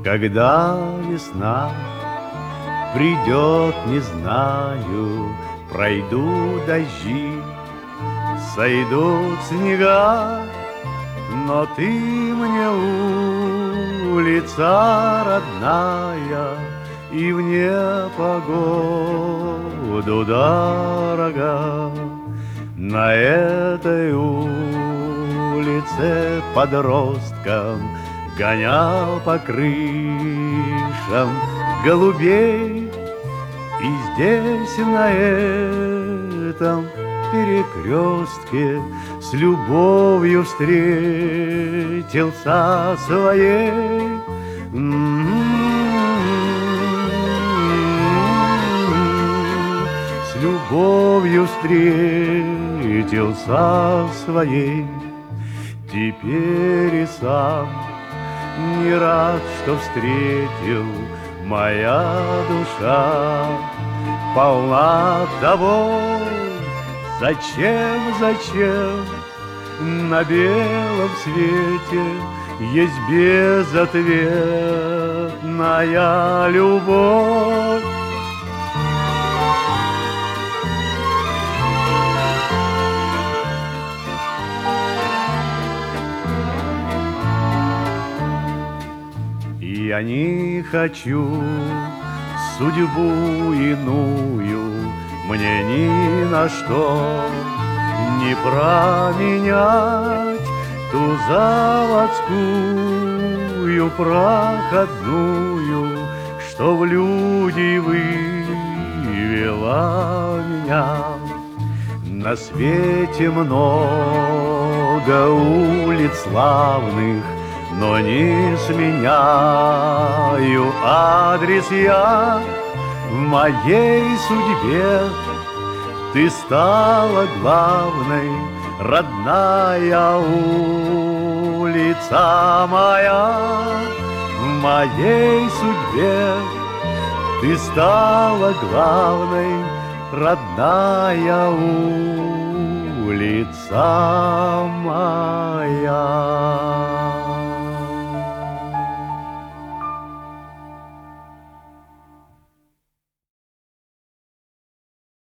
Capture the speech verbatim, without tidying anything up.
Когда весна придет, не знаю, пройдут дожди, сойдут снега, но ты мне улица родная и в непогоду дорога. На этой улице подростком гонял по крышам голубей. И здесь, на этом перекрестке, с любовью встретился своей. С любовью встретился своей. Теперь и сам не рад, что встретил. Моя душа полна того, зачем, зачем на белом свете есть безответная любовь. Я не хочу судьбу иную, мне ни на что не променять ту заводскую проходную, что в люди вывела меня. На свете много улиц славных, но не сменяю адрес я. В моей судьбе ты стала главной, родная улица моя. В моей судьбе ты стала главной, родная улица моя.